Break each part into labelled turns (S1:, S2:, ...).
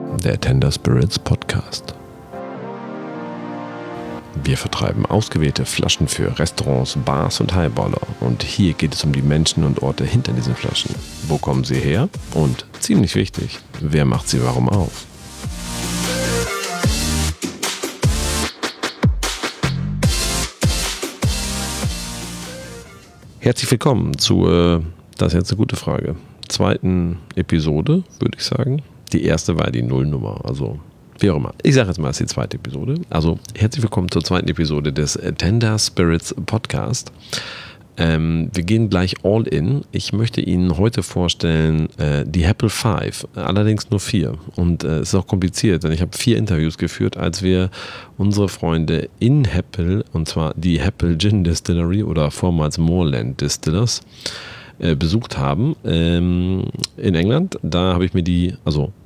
S1: der Tender Spirits Podcast. Wir vertreiben ausgewählte Flaschen für Restaurants, Bars und Highballer. Und hier geht es um die Menschen und Orte hinter diesen Flaschen. Wo kommen sie her? Und, ziemlich wichtig, wer macht sie warum auf? Herzlich willkommen zu, das ist jetzt eine gute Frage, zweiten Episode, würde ich sagen. Die erste war die Nullnummer, also wie auch immer. Ich sage jetzt mal, es ist die zweite Episode. Also herzlich willkommen zur zweiten Episode des Tender Spirits Podcast. Wir gehen gleich all in. Ich möchte Ihnen heute vorstellen die Heppel 5, allerdings nur 4. Und es ist auch kompliziert, denn ich habe 4 Interviews geführt, als wir unsere Freunde in Heppel, und zwar die Heppel Gin Distillery oder vormals Moorland Distillers, besucht haben in England. Da habe ich mir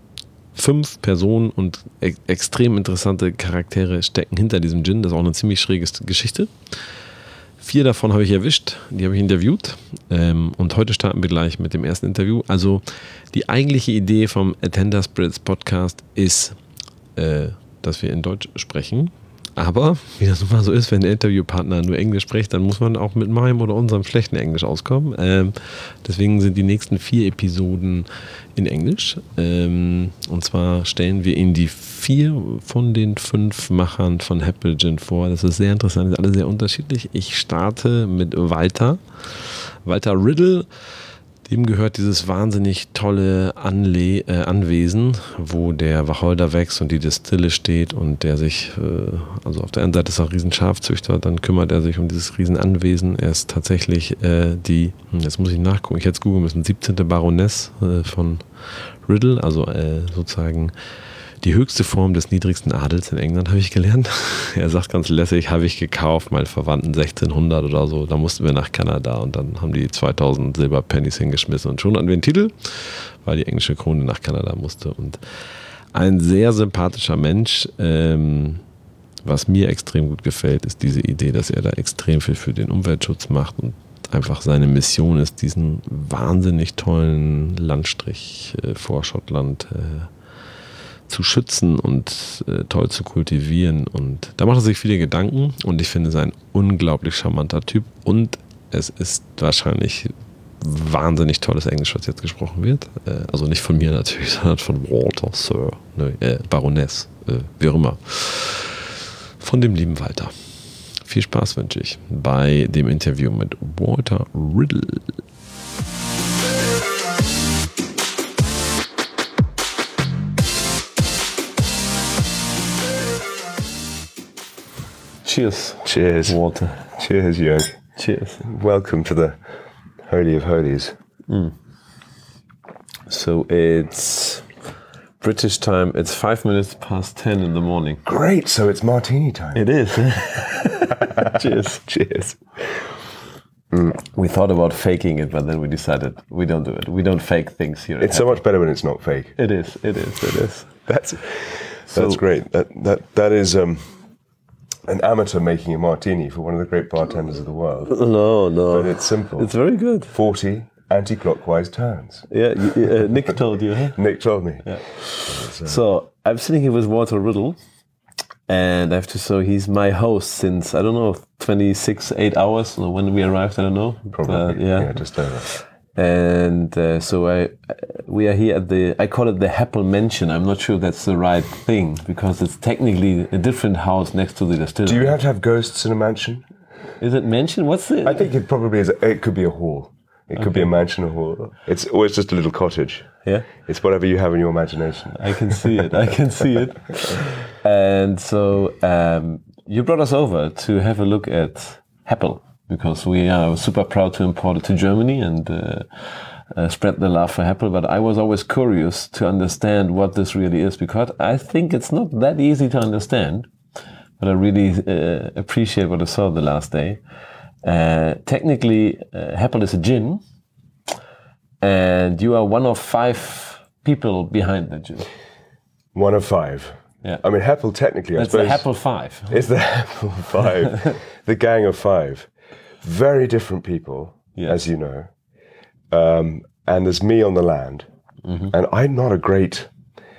S1: 5 Personen und extrem interessante Charaktere stecken hinter diesem Gin. Das ist auch eine ziemlich schräge Geschichte. 4 davon habe ich erwischt, die habe ich interviewt und heute starten wir gleich mit dem ersten Interview. Also die eigentliche Idee vom Tender Spirits Podcast ist, dass wir in Deutsch sprechen. Aber, wie das nun mal so ist, wenn der Interviewpartner nur Englisch spricht, dann muss man auch mit meinem oder unserem schlechten Englisch auskommen. Deswegen sind die nächsten 4 Episoden in Englisch. Und zwar stellen wir Ihnen die 4 von den 5 Machern von Heppel Gin vor. Das ist sehr interessant, die sind alle sehr unterschiedlich. Ich starte mit Walter Riddle. Dem gehört dieses wahnsinnig tolle Anwesen, wo der Wacholder wächst und die Destille steht und der sich, also auf der einen Seite ist er ein Riesenschafzüchter, dann kümmert er sich um dieses Riesenanwesen. Er ist tatsächlich jetzt muss ich nachgucken, ich hätte es googeln müssen, 17. Baroness von Riddle, also sozusagen die höchste Form des niedrigsten Adels in England, habe ich gelernt. Er sagt ganz lässig, habe ich gekauft, meine Verwandten 1600 oder so. Da mussten wir nach Kanada und dann haben die 2000 Silberpennies hingeschmissen und schon hatten wir einen Titel, weil die englische Krone nach Kanada musste. Und ein sehr sympathischer Mensch, was mir extrem gut gefällt, ist diese Idee, dass er da extrem viel für den Umweltschutz macht und einfach seine Mission ist, diesen wahnsinnig tollen Landstrich vor Schottland zu schützen und toll zu kultivieren, und da macht er sich viele Gedanken und ich finde, es ist ein unglaublich charmanter Typ und es ist wahrscheinlich wahnsinnig tolles Englisch, was jetzt gesprochen wird, also nicht von mir natürlich, sondern von Walter, Sir, Baroness, wie auch immer, von dem lieben Walter. Viel Spaß wünsche ich bei dem Interview mit Walter Riddle. Cheers.
S2: Cheers.
S1: Walter.
S2: Cheers, Jörg.
S1: Cheers.
S2: Welcome to the Holy of Holies.
S1: So it's British time. It's 5 minutes past 10 in the morning.
S2: Great, so it's martini time.
S1: It is. Cheers.
S2: Cheers.
S1: We thought about faking it, but then we decided we don't do it. We don't fake things here.
S2: It's so much better when it's not fake.
S1: It is.
S2: That's great. That is an amateur making a martini for one of the great bartenders of the world.
S1: No.
S2: But it's simple.
S1: It's very good.
S2: 40 anti-clockwise turns.
S1: Yeah, Nick told you, huh?
S2: Nick told me.
S1: Yeah. So I'm sitting here with Walter Riddle, and I have to say he's my host since, I don't know, 8 hours, or when we arrived, I don't know.
S2: Probably, yeah, just over.
S1: And we are here at I call it the Heppel Mansion. I'm not sure if that's the right thing, because it's technically a different house next to the distillery.
S2: Do you have to have ghosts in a mansion?
S1: Is it mansion? What's it?
S2: I think it probably is. It could be a hall. It could be a mansion or hall. It's just a little cottage.
S1: Yeah.
S2: It's whatever you have in your imagination.
S1: I can see it. And so you brought us over to have a look at Heppel, because we are super proud to import it to Germany and spread the love for Heppel. But I was always curious to understand what this really is, because I think it's not that easy to understand. But I really appreciate what I saw the last day. Technically, Heppel is a gin, and you are one of 5 people behind the gin.
S2: One of 5.
S1: Yeah.
S2: I mean, Heppel technically, I suppose.
S1: It's the Heppel 5.
S2: It's the Heppel 5. The gang of 5. Very different people, as you know. And there's me on the land. Mm-hmm. And I'm not a great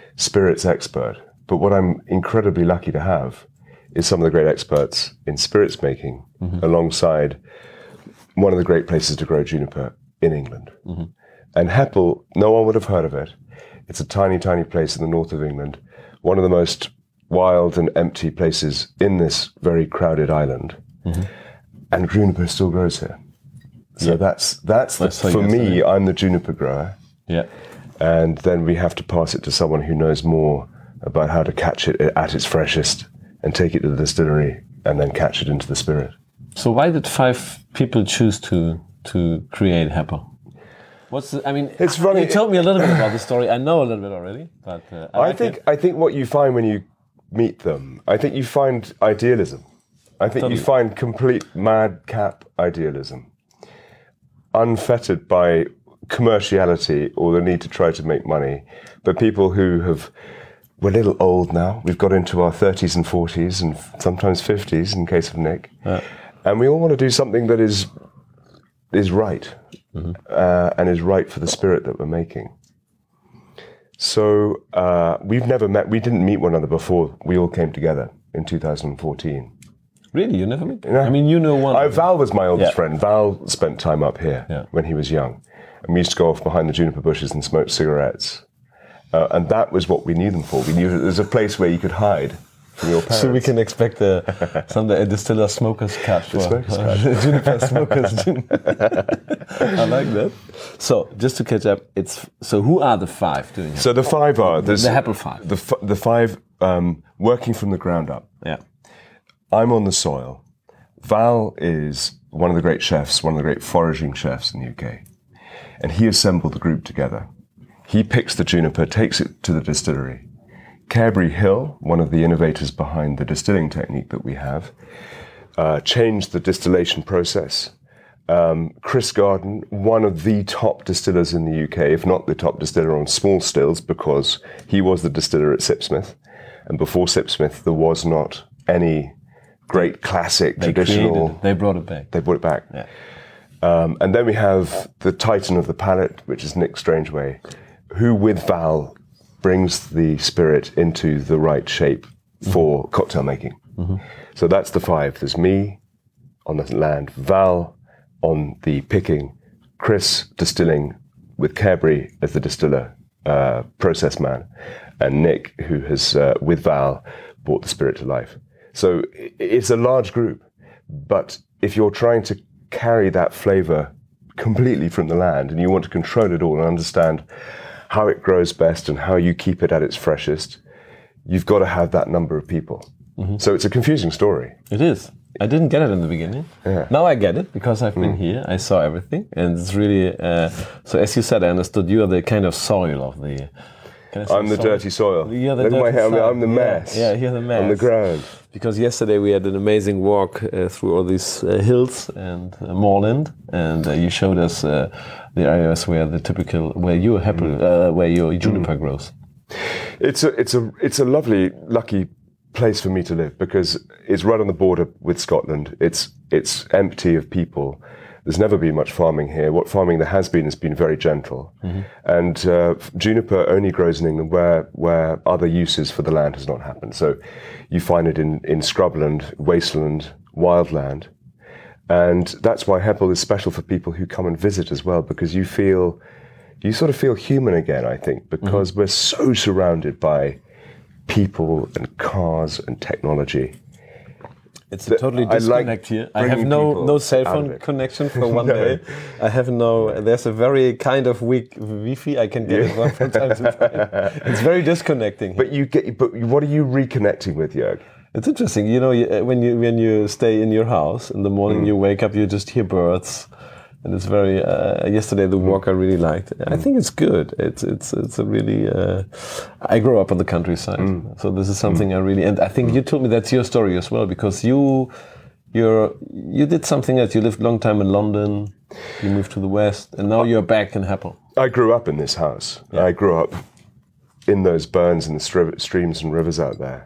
S2: spirits expert. But what I'm incredibly lucky to have is some of the great experts in spirits making alongside one of the great places to grow juniper in England. And Heppel, no one would have heard of it. It's a tiny, tiny place in the north of England, one of the most wild and empty places in this very crowded island. And juniper still grows here. So for me, I'm the juniper grower.
S1: Yeah.
S2: And then we have to pass it to someone who knows more about how to catch it at its freshest and take it to the distillery and then catch it into the spirit.
S1: So why did 5 people choose to create Heppel?
S2: It's funny.
S1: You told me a little bit about the story. I know a little bit already, but
S2: I think what you find when you meet them, I think you find idealism. I think you find complete madcap idealism, unfettered by commerciality or the need to try to make money, but people who we're a little old now. We've got into our 30s and 40s and sometimes 50s in case of Nick, and we all want to do something that is right. And is right for the spirit that we're making. So we've never met. We didn't meet one another before we all came together in 2014.
S1: Really, you never met?
S2: Yeah.
S1: I mean, you know one.
S2: Val was my oldest friend. Val spent time up here when he was young, and we used to go off behind the juniper bushes and smoke cigarettes. And that was what we knew them for. We knew that there's a place where you could hide from your parents.
S1: So we can expect a distiller smokers catch. Juniper smokers. I like that. So just to catch up, so who are the 5 doing it?
S2: So the 5 are
S1: the Heppel 5.
S2: The 5 working from the ground up.
S1: Yeah.
S2: I'm on the soil. Val is one of the great chefs, one of the great foraging chefs in the UK, and he assembled the group together. He picks the juniper, takes it to the distillery. Cairbre Hill, one of the innovators behind the distilling technique that we have, changed the distillation process. Chris Garden, one of the top distillers in the UK, if not the top distiller on small stills, because he was the distiller at Sipsmith. And before Sipsmith, there was not any great classic traditional...
S1: They brought it back.
S2: They brought it back.
S1: Yeah.
S2: And then we have the titan of the palate, which is Nick Strangeway, who with Val brings the spirit into the right shape for cocktail making. So that's the 5. There's me on the land, Val on the picking, Chris distilling with Cairbre as the distiller, process man, and Nick, who has, with Val, brought the spirit to life. So it's a large group, but if you're trying to carry that flavor completely from the land and you want to control it all and understand how it grows best and how you keep it at its freshest, you've got to have that number of people. So it's a confusing story.
S1: It is. I didn't get it in the beginning.
S2: Yeah.
S1: Now I get it because I've been here. I saw everything, and it's really. So as you said, I understood you are the kind of soil of the.
S2: I'm the dirty soil.
S1: You're the
S2: Look at my hair.
S1: soil.
S2: I'm the mess.
S1: Yeah, you're the mess.
S2: On the ground.
S1: Because yesterday we had an amazing walk through all these hills and moorland, and you showed us the areas where where your juniper grows.
S2: It's a lovely, lucky place for me to live because it's right on the border with Scotland. It's empty of people. There's never been much farming here. What farming there has been very gentle. And juniper only grows in England where other uses for the land has not happened. So you find it in scrubland, wasteland, wildland. And that's why Heppel is special for people who come and visit as well, because you sort of feel human again, I think, because we're so surrounded by people and cars and technology.
S1: It's a totally disconnect here. I have no cell phone connection for one day. I have there's a very kind of weak Wi-Fi. I can get it from time to time. It's very disconnecting.
S2: But what are you reconnecting with, Jörg?
S1: It's interesting. You know, when you stay in your house in the morning, you wake up, you just hear birds. And it's very. Yesterday, the walk I really liked. I think it's good. It's a really. I grew up on the countryside, so this is something I really. And I think you told me that's your story as well, because you did something else. You lived a long time in London. You moved to the West, and now you're back in Heppel.
S2: I grew up in this house. Yeah. I grew up in those burns and the streams and rivers out there,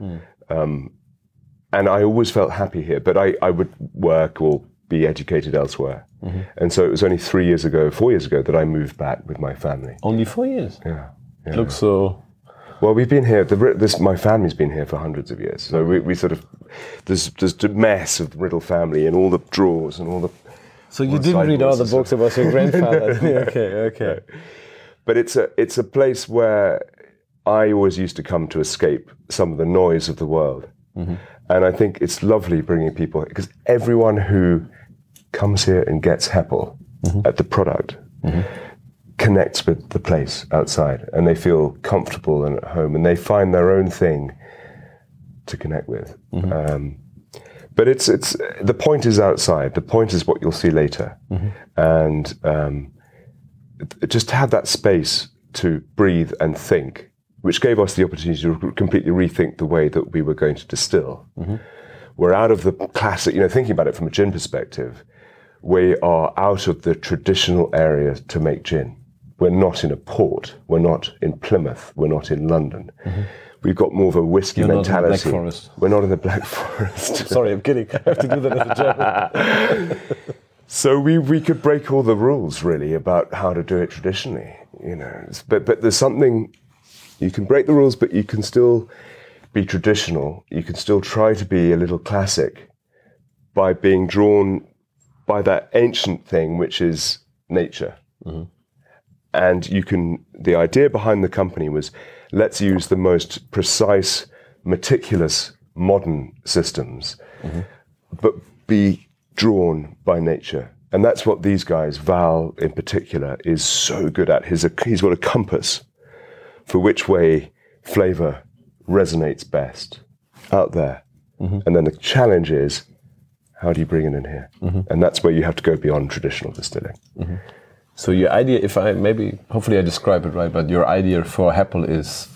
S2: and I always felt happy here. But I would work or be educated elsewhere. And so it was only 4 years ago that I moved back with my family.
S1: Only 4 years?
S2: Yeah.
S1: Looks so...
S2: Well, we've been here. My family's been here for hundreds of years. So we sort of there's a mess of the Riddle family in all the drawers and all the.
S3: So you didn't read all the books about your grandfather? Okay.
S2: No. But it's a place where I always used to come to escape some of the noise of the world, and I think it's lovely bringing people, because everyone who comes here and gets Heppel at the product. Connects with the place outside, and they feel comfortable and at home, and they find their own thing to connect with. But it's the point is outside. The point is what you'll see later, and just to have that space to breathe and think, which gave us the opportunity to completely rethink the way that we were going to distill. We're out of the classic, thinking about it from a gin perspective. We are out of the traditional area to make gin. We're not in a port. We're not in Plymouth. We're not in London. We've got more of a whiskey mentality.
S3: Not in the Black Forest.
S2: We're not in the Black Forest.
S3: Sorry, I'm kidding. I have to do that as a joke.
S2: So we could break all the rules, really, about how to do it traditionally. But there's something, you can break the rules, but you can still be traditional. You can still try to be a little classic by being drawn by that ancient thing, which is nature. And the idea behind the company was, let's use the most precise, meticulous, modern systems, but be drawn by nature. And that's what these guys, Val in particular, is so good at. He's got a compass for which way flavor resonates best out there. And then the challenge is, how do you bring it in here? And that's where you have to go beyond traditional distilling.
S3: So your idea, hopefully I describe it right, but your idea for Heppel is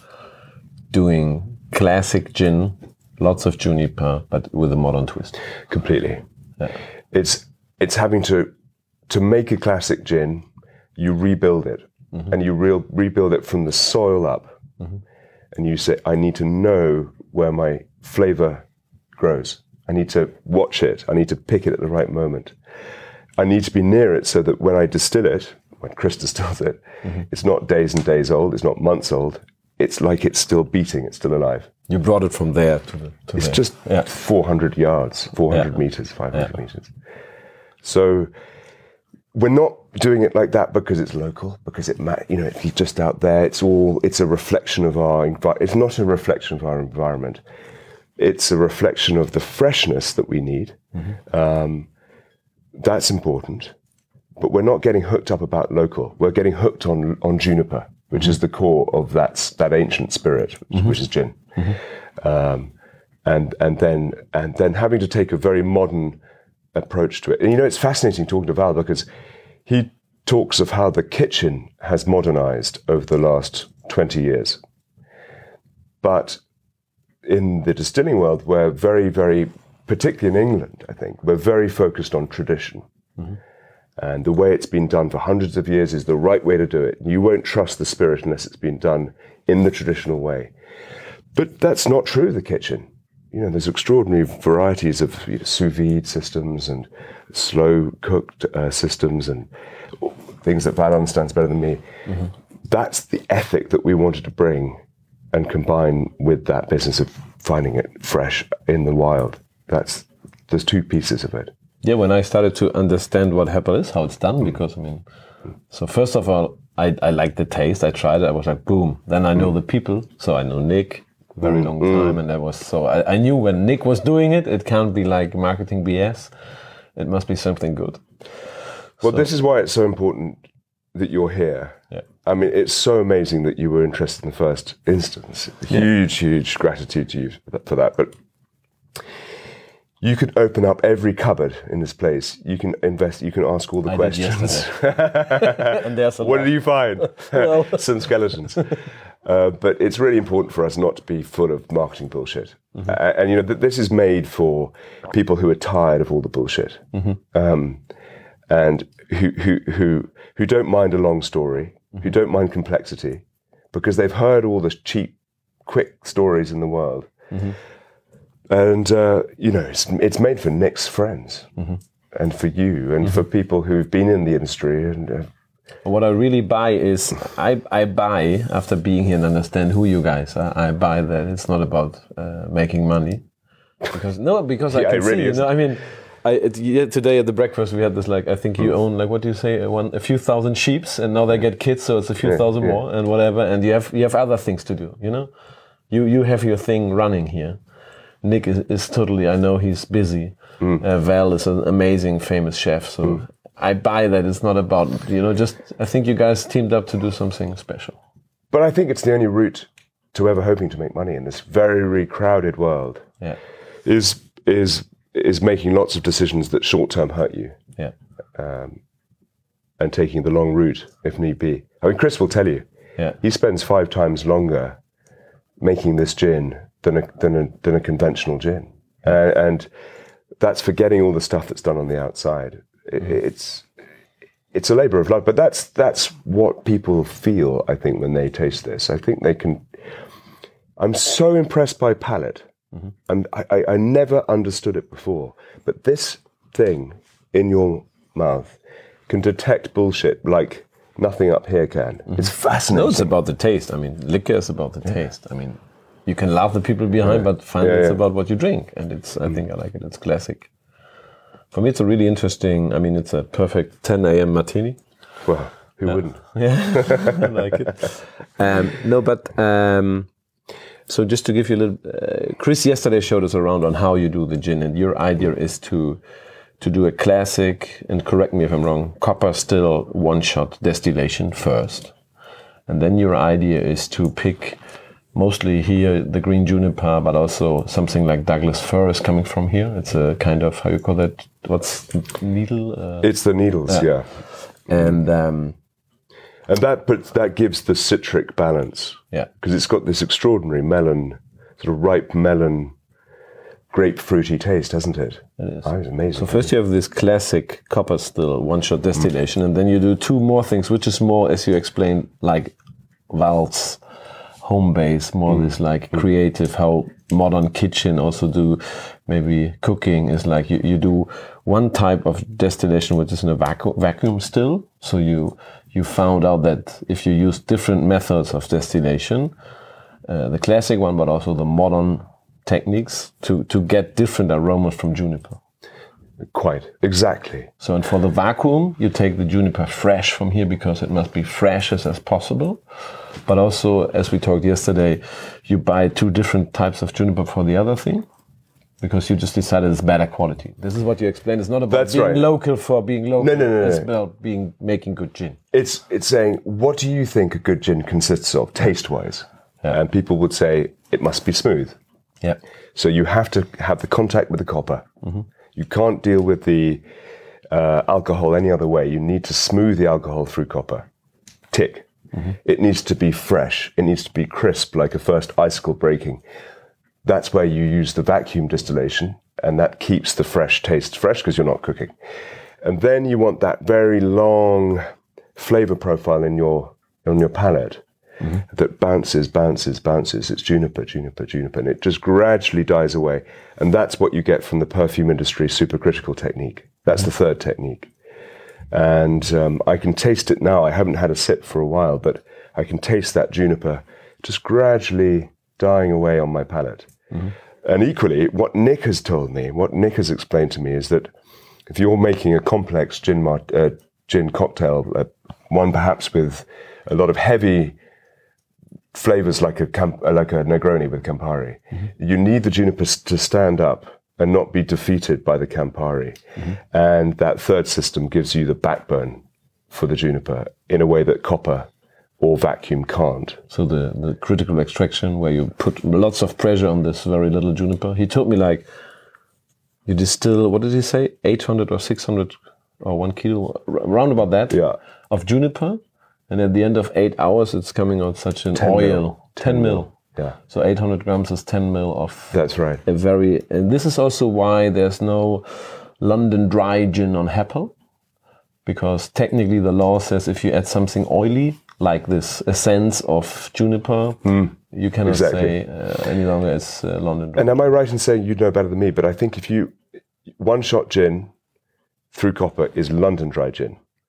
S3: doing classic gin, lots of juniper, but with a modern twist.
S2: Completely.
S3: Yeah.
S2: It's having to make a classic gin, you rebuild it, and you rebuild it from the soil up. And you say, I need to know where my flavor grows. I need to watch it. I need to pick it at the right moment. I need to be near it so that when I distill it, when Chris distills it, it's not days and days old, it's not months old. It's like it's still beating, it's still alive.
S3: You brought it from there to
S2: it's
S3: there.
S2: Just 400 yards, 400 meters, 500 meters. So we're not doing it like that because it's local, because it's just out there. It's a reflection of it's not a reflection of our environment. It's a reflection of the freshness that we need. That's important, but we're not getting hooked up about local. We're getting hooked on juniper, which is the core of that ancient spirit, which is gin. And then having to take a very modern approach to it. And it's fascinating talking to Val, because he talks of how the kitchen has modernized over the last 20 years. But in the distilling world, we're very, very, particularly in England, I think, we're very focused on tradition. And the way it's been done for hundreds of years is the right way to do it. You won't trust the spirit unless it's been done in the traditional way. But that's not true of the kitchen. There's extraordinary varieties of sous vide systems and slow cooked systems and things that Val understands better than me. That's the ethic that we wanted to bring and combine with that business of finding it fresh in the wild. There's two pieces of it.
S3: Yeah, when I started to understand what Heppel is, how it's done, because so first of all, I liked the taste. I tried it. I was like, boom. Then I know the people. So I know Nick, very long time, and I knew when Nick was doing it, it can't be like marketing BS. It must be something good.
S2: Well, this is why it's so important that you're here.
S3: Yeah.
S2: I mean, it's so amazing that you were interested in the first instance. Huge gratitude to you for that. But you could open up every cupboard in this place. You can invest. You can ask all the questions.
S3: And there's
S2: what did you find? Some skeletons. But it's really important for us not to be full of marketing bullshit. And this is made for people who are tired of all the bullshit, and who don't mind a long story, who don't mind complexity, because they've heard all the cheap, quick stories in the world. And, it's made for Nick's friends and for you and for people who've been in the industry and
S3: What I really buy is I buy after being here and understand who you guys are. I buy that it's not about making money, because I
S2: Yeah,
S3: can
S2: it really
S3: see. You
S2: is.
S3: know, I mean, today at the breakfast we had this, like, I think you own, like, what do you say, a few thousand sheeps, and now they get kids, so it's a few thousand more and whatever. And you have other things to do. You know, you have your thing running here. Nick is totally. I know he's busy. Val is an amazing, famous chef. So I buy that it's not about, just, I think you guys teamed up to do something special.
S2: But I think it's the only route to ever hoping to make money in this very, very crowded world.
S3: Yeah.
S2: Is making lots of decisions that short term hurt you.
S3: Yeah.
S2: And taking the long route if need be. I mean, Chris will tell you.
S3: Yeah.
S2: He spends 5 times longer making this gin than a conventional gin, and that's forgetting all the stuff that's done on the outside. It's a labor of love, but that's what people feel, I think, when they taste this. I think they can. I'm so impressed by palate, and I never understood it before. But this thing in your mouth can detect bullshit like nothing up here can. It's fascinating.
S3: No, it's about the taste. I mean, liquor is about the taste. I mean, you can love the people behind, but finally it's about what you drink. And I think I like it. It's classic. For me, it's a really interesting, I mean, it's a perfect 10 a.m. martini.
S2: Well, who wouldn't?
S3: Yeah, I like it. So just to give you a little, Chris yesterday showed us around on how you do the gin, and your idea is to do a classic, and correct me if I'm wrong, copper still one-shot distillation first. And then your idea is to pick mostly here the green juniper, but also something like Douglas fir is coming from here. It's a kind of, how you call that? What's the needle?
S2: It's the needles, yeah.
S3: And
S2: that gives the citric balance.
S3: Yeah.
S2: Because it's got this extraordinary melon, sort of ripe melon, grapefruity taste, hasn't it?
S3: It is.
S2: Oh, it's amazing.
S3: So first you have this classic copper still one-shot distillation, and then you do 2 more things, which is more, as you explained, like Val's home base, more this like creative, how modern kitchen also do maybe cooking is like you do one type of distillation which is in a vacuum still. So you found out that if you use different methods of distillation, the classic one, but also the modern techniques to get different aromas from juniper.
S2: Quite, exactly.
S3: So, and for the vacuum, you take the juniper fresh from here because it must be fresh as possible. But also, as we talked yesterday, you buy 2 different types of juniper for the other thing because you just decided it's better quality. This is what you explained. It's not about being local for being local.
S2: No.
S3: It's about making good gin.
S2: It's saying, what do you think a good gin consists of, taste-wise?
S3: Yeah.
S2: And people would say, it must be smooth.
S3: Yeah.
S2: So you have to have the contact with the copper. You can't deal with the alcohol any other way. You need to smooth the alcohol through copper. Tick. It needs to be fresh. It needs to be crisp, like a first icicle breaking. That's where you use the vacuum distillation, and that keeps the fresh taste fresh because you're not cooking. And then you want that very long flavor profile in your palate that bounces. It's juniper, and it just gradually dies away. And that's what you get from the perfume industry supercritical technique. That's the third technique. And I can taste it now. I haven't had a sip for a while, but I can taste that juniper just gradually dying away on my palate. And equally, what Nick has told me, what Nick has explained to me is that if you're making a complex gin cocktail, one perhaps with a lot of heavy flavors like a Negroni with Campari, you need the juniper to stand up and not be defeated by the Campari. And that third system gives you the backbone for the juniper in a way that copper or vacuum can't.
S3: So the critical extraction, where you put lots of pressure on this very little juniper. He told me, like, you distill, what did he say, 800 or 600 or 1 kilo, around about that, of juniper. And at the end of 8 hours, it's coming out such an 10 mil.
S2: Yeah.
S3: So 800 grams is 10 mil of.
S2: That's right.
S3: And this is also why there's no London dry gin on Heppel, because technically the law says if you add something oily like this essence of juniper, you cannot say any longer it's London dry.
S2: And am I right in saying, you know better than me, but I think if you one-shot gin through copper is London dry gin.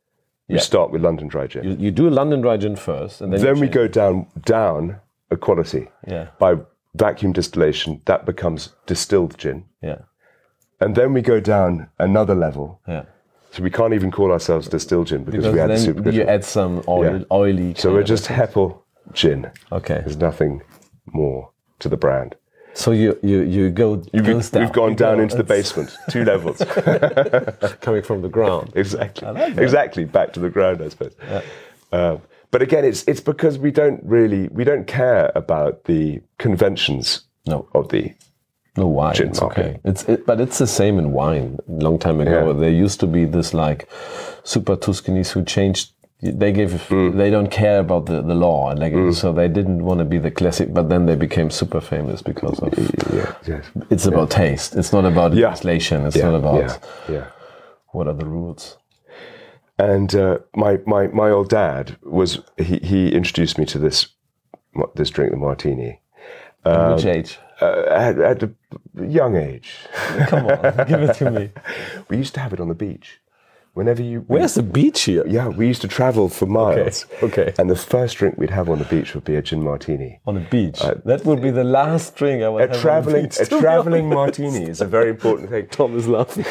S2: We start with London Dry Gin.
S3: You do London Dry Gin first, and then
S2: Then
S3: you
S2: we
S3: change.
S2: go down a quality.
S3: Yeah.
S2: By vacuum distillation, that becomes distilled gin.
S3: Yeah.
S2: And then we go down another level.
S3: Yeah.
S2: So we can't even call ourselves distilled gin because we add the
S3: then
S2: supercritical.
S3: you add some
S2: Yeah.
S3: oily.
S2: So
S3: kind
S2: we're
S3: of
S2: just
S3: essence.
S2: Heppel gin.
S3: Okay.
S2: There's nothing more to the brand.
S3: So you go. goes down.
S2: We've gone
S3: You
S2: down
S3: go-
S2: into the
S3: it's
S2: basement, 2 levels.
S3: coming from the ground.
S2: Exactly.
S3: I like that.
S2: Exactly. Back to the ground, I suppose. But again, it's because we don't care about the conventions
S3: No.
S2: of the.
S3: No wine.
S2: Gin
S3: It's
S2: market.
S3: okay. But it's the same in wine. A long time ago,
S2: Yeah.
S3: there used to be this like super Tuscanis who changed. They don't care about the law, and so they didn't want to be the classic. But then they became super famous because of.
S2: Yes.
S3: It's about taste. It's not about translation. It's not about what are the rules.
S2: And my old dad was he introduced me to this drink, the martini,
S3: At which age?
S2: at a young age.
S3: Come on, give it to me.
S2: We used to have it on the beach. Whenever you
S3: Where's the beach here?
S2: Yeah, we used to travel for miles.
S3: Okay.
S2: And the first drink we'd have on the beach would be a gin martini.
S3: On a beach. That would be the last drink I would have on the beach.
S2: A traveling martini is a very important thing.
S3: Tom is laughing.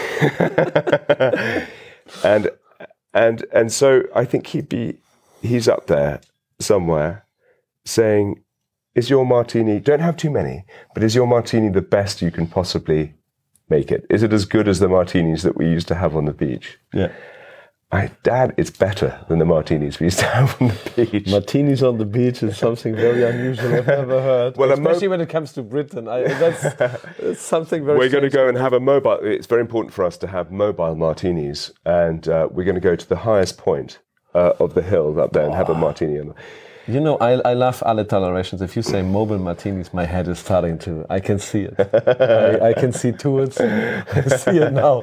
S2: And so I think he's up there somewhere saying, is your martini, don't have too many, but is your martini the best you can possibly make it? Is it as good as the martinis that we used to have on the beach?
S3: Yeah.
S2: Dad, it's better than the martinis we used to have on the beach.
S3: Martinis on the beach is something very unusual I've never heard.
S2: Well,
S3: especially when it comes to Britain. That's something very
S2: We're going to
S3: strange.
S2: go and have a mobile. It's very important for us to have mobile martinis, and we're going to go to the highest point of the hill up there and have a martini.
S3: You know, I love alle tolerations. If you say mobile martinis, my head is starting to. I can see it. I can see towards. I see it now.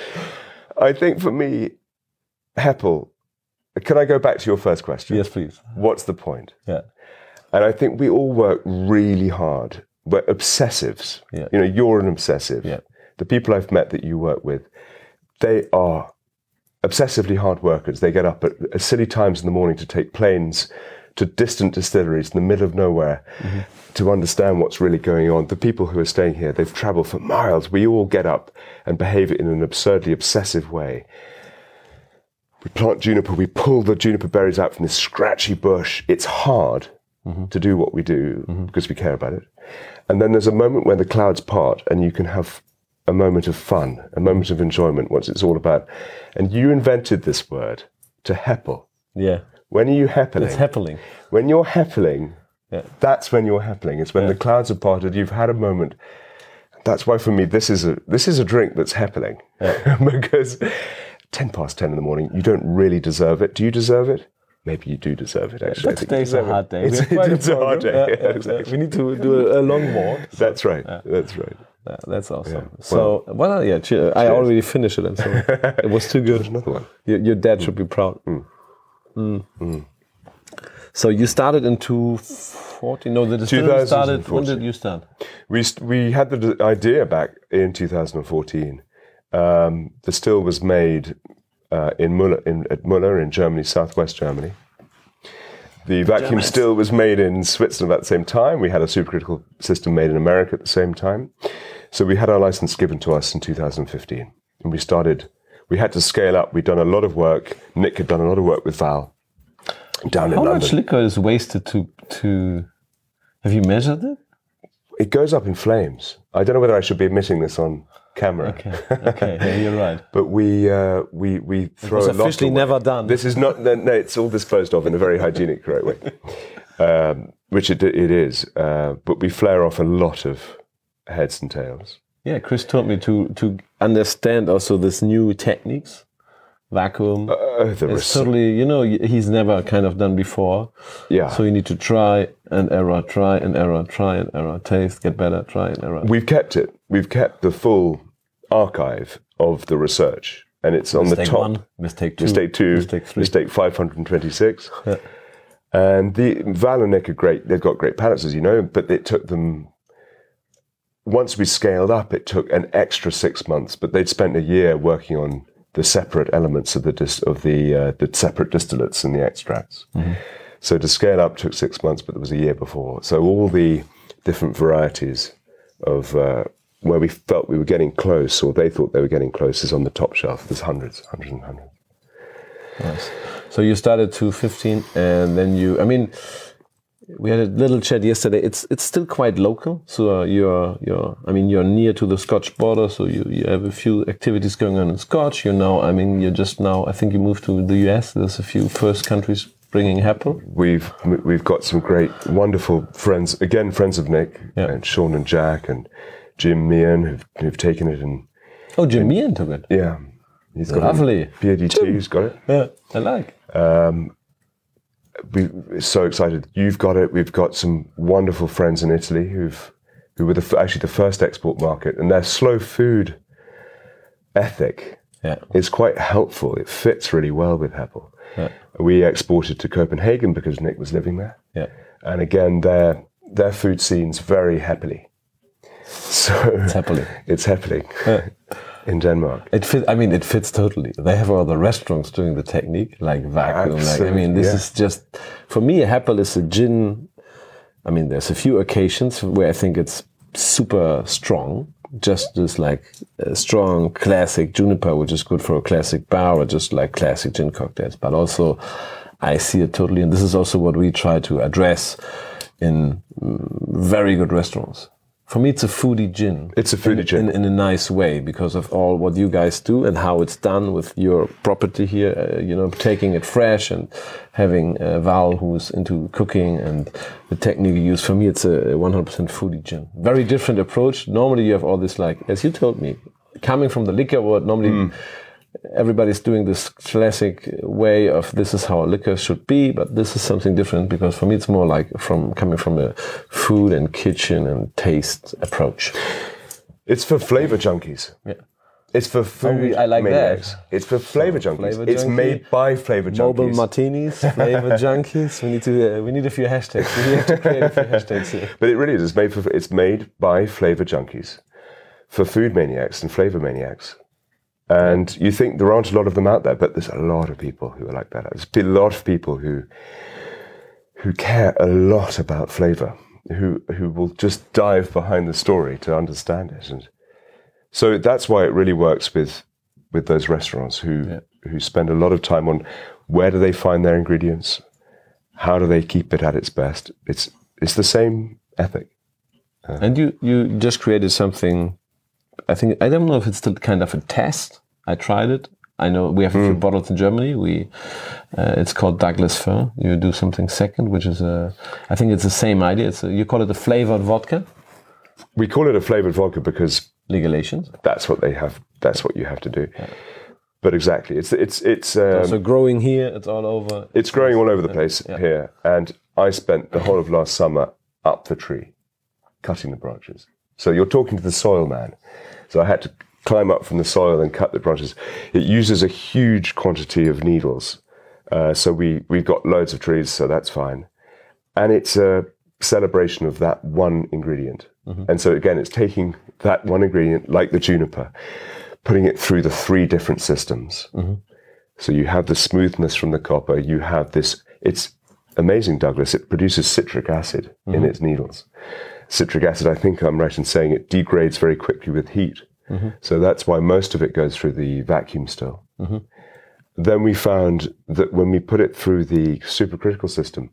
S2: I think for me, Heppel, can I go back to your first question?
S3: Yes, please.
S2: What's the point?
S3: Yeah.
S2: And I think we all work really hard. We're obsessives.
S3: Yeah.
S2: You know, you're an obsessive.
S3: Yeah.
S2: The people I've met that you work with, they are obsessively hard workers. They get up at silly times in the morning to take planes to distant distilleries in the middle of nowhere to understand what's really going on. The people who are staying here, they've traveled for miles. We all get up and behave in an absurdly obsessive way. We plant juniper, we pull the juniper berries out from this scratchy bush. It's hard to do what we do because we care about it. And then there's a moment when the clouds part and you can have a moment of fun, a moment of enjoyment, what it's all about. And you invented this word, to heppel.
S3: Yeah.
S2: When are you heppling?
S3: It's happening.
S2: When you're heppling,
S3: Yeah.
S2: that's when you're heppling. It's when the clouds have parted, you've had a moment. That's why for me, this is a drink that's heppling. Because 10:10 in the morning, you don't really deserve it. Do you deserve it? Maybe you do deserve it, actually. I think you
S3: Today's a
S2: deserve it.
S3: hard day.
S2: It's a hard day. Yeah, exactly.
S3: We need to do a long walk.
S2: That's right. That's right.
S3: Yeah, that's awesome.
S2: Yeah.
S3: So, cheers. I already finished it. I'm sorry. It was too good.
S2: Another one.
S3: Your dad should be proud. So you started in 2014? No, the distillery started. When
S2: 2014.
S3: did you start?
S2: We had the idea back in 2014. The still was made at Müller in Germany, southwest Germany. The vacuum still was made in Switzerland at the same time. We had a supercritical system made in America at the same time. So we had our license given to us in 2015. And we had to scale up. We'd done a lot of work. Nick had done a lot of work with Val down in
S3: How
S2: London.
S3: much liquor is wasted to? Have you measured it?
S2: It goes up in flames. I don't know whether I should be admitting this on camera.
S3: Okay, yeah, you're right.
S2: But we throw
S3: It's
S2: a lot
S3: officially
S2: away.
S3: never done.
S2: This is not. No, it's all disposed of in a very hygienic, correct way, which it is. But we flare off a lot of heads and tails.
S3: Yeah, Chris told me to understand also this new techniques, vacuum. It's totally, he's never kind of done before.
S2: Yeah.
S3: So you need to try and error, try and error, try and error, taste, get better, try and error.
S2: We've kept it. We've kept the full archive of the research, and it's on the
S3: Mistake
S2: top.
S3: 1, mistake 2,
S2: Mistake 2,
S3: mistake 3.
S2: mistake 526. And Val and Nick are great. They've got great palates, as you know, but it took them, once we scaled up, it took an extra 6 months, but they'd spent a year working on the separate elements of the separate distillates and the extracts. So to scale up took 6 months, but it was a year before. So all the different varieties of where we felt we were getting close, or they thought they were getting close, is on the top shelf. There's hundreds and hundreds.
S3: Nice. So you started 2015, and then we had a little chat yesterday. It's still quite local. So you're near to the Scotch border. So you have a few activities going on in Scotch. I think you moved to the US. There's a few first countries bringing Heppel.
S2: We've got some great, wonderful friends. Again, friends of Nick and Sean and Jack and Jim Meehan who've taken it. And
S3: Jim Meehan took it.
S2: Yeah, he's got
S3: lovely.
S2: it. PhD2's got it.
S3: Yeah, I like.
S2: We're so excited. You've got it. We've got some wonderful friends in Italy who were actually the first export market, and their slow food ethic is quite helpful. It fits really well with Heppel. Yeah. We exported to Copenhagen because Nick was living there. Yeah. And again, their food scene's very Heppely. So it's Heppely. In Denmark.
S3: It fits totally. They have all the restaurants doing the technique, like vacuum. This is just, for me, a Heppel is a gin. There's a few occasions where I think it's super strong. Just this like a strong classic juniper, which is good for a classic bar or just like classic gin cocktails. But also, I see it totally, and this is also what we try to address in very good restaurants. For me, it's a foodie gin.
S2: It's a foodie gin.
S3: In a nice way, because of all what you guys do and how it's done with your property here, taking it fresh and having Val, who's into cooking, and the technique you use. For me, it's a 100% foodie gin. Very different approach. Normally, you have all this, like, as you told me, coming from the liquor world, normally everybody's doing this classic way of this is how a liquor should be, but this is something different, because for me it's more like coming from a food and kitchen and taste approach.
S2: It's for flavor junkies. Yeah. It's for food.
S3: I like
S2: maniacs.
S3: that.
S2: It's for flavor junkies. It's made by flavor junkies.
S3: Mobile martinis, flavor junkies. We need a few hashtags. We have to create a few hashtags here.
S2: But it really is. It's made by flavor junkies for food maniacs and flavor maniacs. And you think there aren't a lot of them out there, but there's a lot of people who are like that. There's a lot of people who care a lot about flavor, who will just dive behind the story to understand it. And so that's why it really works with those restaurants who spend a lot of time on where do they find their ingredients, how do they keep it at its best. It's the same ethic.
S3: And you just created something. I don't know if it's still kind of a test. I tried it. I know we have a few bottles in Germany. It's called Douglas Fir. You do something second, which is I think it's the same idea. You call it a flavored vodka.
S2: We call it a flavored vodka because
S3: legalations.
S2: That's what they have. That's what you have to do. Yeah. But exactly, it's
S3: so growing here. It's all over.
S2: It's growing all over the place here, and I spent the whole of last summer up the tree, cutting the branches. So you're talking to the soil man. So I had to climb up from the soil and cut the branches. It uses a huge quantity of needles. So we've got loads of trees, so that's fine. And it's a celebration of that one ingredient. Mm-hmm. And so again, it's taking that one ingredient, like the juniper, putting it through the 3 different systems. Mm-hmm. So you have the smoothness from the copper, you have this, it's amazing, Douglas, it produces citric acid in its needles. Citric acid, I think I'm right in saying, it degrades very quickly with heat. Mm-hmm. So that's why most of it goes through the vacuum still. Mm-hmm. Then we found that when we put it through the supercritical system,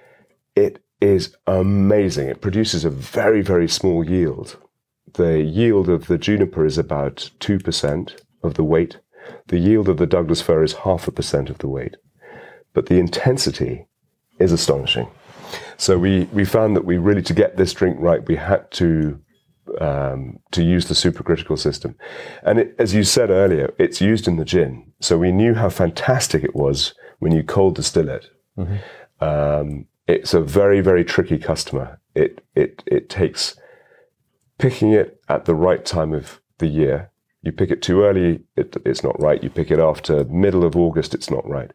S2: it is amazing. It produces a very, very small yield. The yield of the juniper is about 2% of the weight. The yield of the Douglas Fir is 0.5% of the weight. But the intensity is astonishing. So we found that we really, to get this drink right, we had to use the supercritical system. And it, as you said earlier, it's used in the gin. So we knew how fantastic it was when you cold distill it. Mm-hmm. It's a very, very tricky customer. It takes picking it at the right time of the year. You pick it too early, it's not right. You pick it after middle of August, it's not right.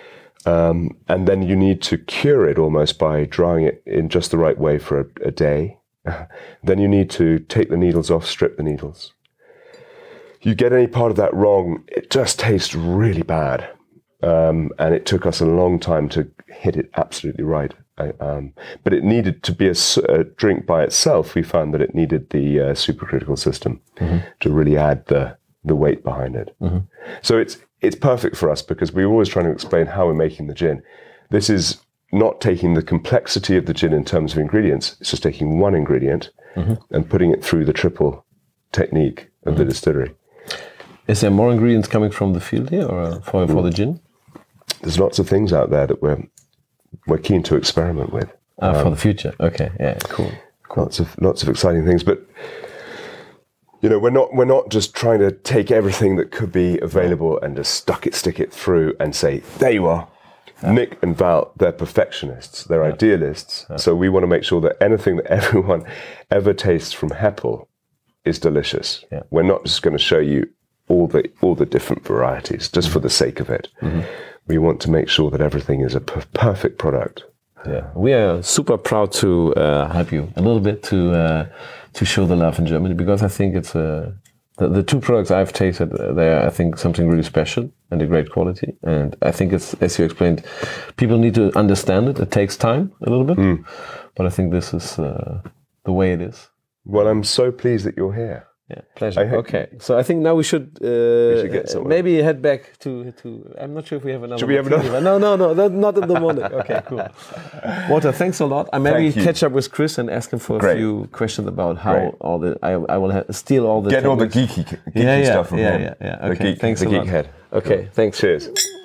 S2: And then you need to cure it almost by drying it in just the right way for a day. Then you need to take the needles off, strip the needles. you get any part of that wrong, it just tastes really bad. And it took us a long time to hit it absolutely right. But it needed to be a drink by itself. We found that it needed the supercritical system to really add the weight behind it. So it's perfect for us because we're always trying to explain how we're making the gin. This is not taking the complexity of the gin in terms of ingredients. It's just taking one ingredient and putting it through the triple technique of the distillery.
S3: Is there more ingredients coming from the field here or for the gin?
S2: There's lots of things out there that we're keen to experiment with.
S3: For the future. Okay. Yeah. Cool.
S2: Lots of exciting things, but you know, we're not just trying to take everything that could be available and just stick it through and say, there you are. Nick and Val, they're perfectionists, they're idealists. So we want to make sure that anything that everyone ever tastes from Heppel is delicious.
S3: Yeah.
S2: We're not just going to show you all the different varieties just for the sake of it. We want to make sure that everything is a perfect product.
S3: Yeah, we are super proud to help you a little bit to show the love in Germany, because I think it's the two products I've tasted. They are, I think, something really special and a great quality. And I think it's, as you explained, people need to understand it. It takes time a little bit, but I think this is the way it is.
S2: Well, I'm so pleased that you're here.
S3: Yeah, pleasure. Okay, so I think now we should
S2: get somewhere.
S3: maybe head back to. I'm not sure if we have another.
S2: Should we have another?
S3: No, not in the morning. Okay, cool. Walter, thanks a lot. I maybe catch up with Chris and ask him for a few questions about how all the. I will steal all the.
S2: Get all the geeky stuff from him.
S3: Yeah. Okay, thanks a lot.
S2: Geek head.
S3: Okay, thanks.
S2: Cheers.